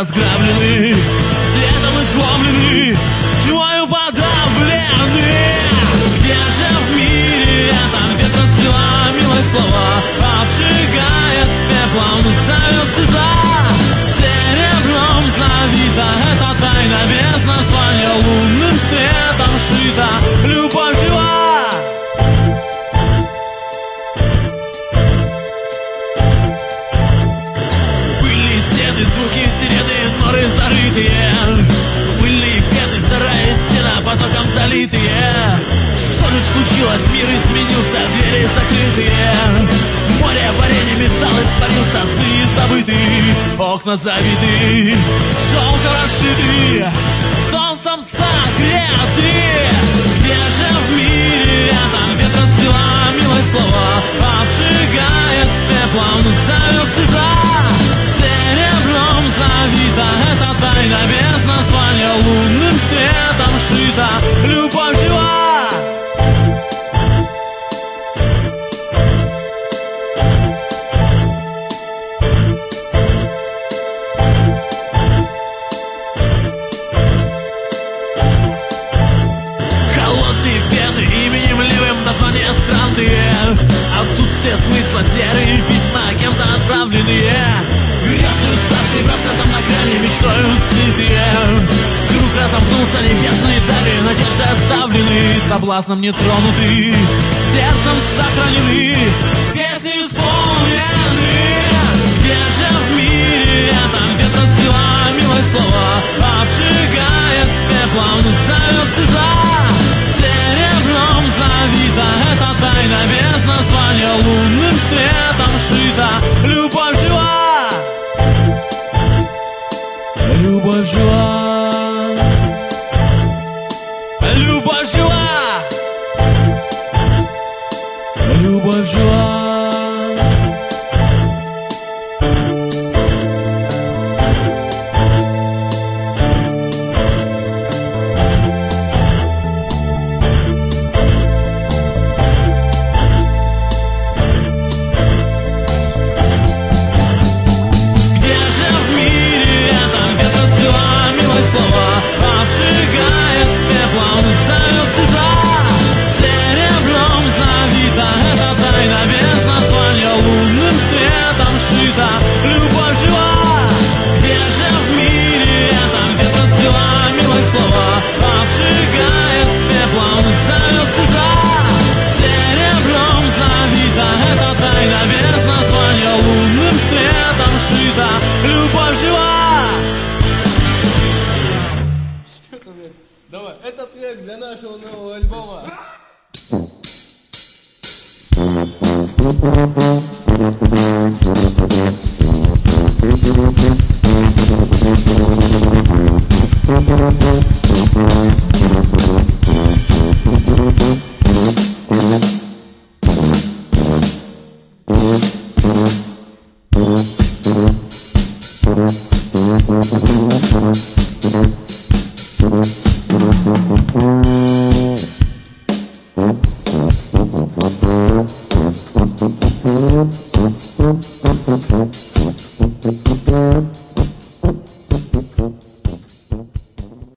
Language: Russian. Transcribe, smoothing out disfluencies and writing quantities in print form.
разграблены, светом изломлены, тьмою подавлены. Где же в мире этом ветра стрела, милые слова, обжигая с пеплом завесты за серебром завита. Это тайна без названия, лунным светом шита, любовь жива. Были стены, звуки сирены, норы зарытые, были пены, сарая, стена потоком залитые. Что же случилось? Мир изменился, двери закрытые, море варенья, металл испарился, сны забыты, окна забиты, желто расшиты, солнцем согреты. Где же в мире этом ветра стрела, милые слова, обжигая с пеплом завесты за серебром завита. Это тайна без названия, лунным светом шита, любовь жива. Названия странные, отсутствие смысла, серые письма кем-то отправленные, грязью старший процентом на грани, мечтою сытые. Круг разомкнулся, небесные дали, надежды оставлены, соблазном не тронуты, сердцем сохранены, песни исполнены. Где же в мире этом ветра стрела, милые слова, обжигая с пеплом завесты за серебром завита. Это тайна без названия, лунным светом шита, любовь жива. Любовь жива. Любовь жива. Любовь жива. Давай, этот трек для нашего нового альбома. Thank you.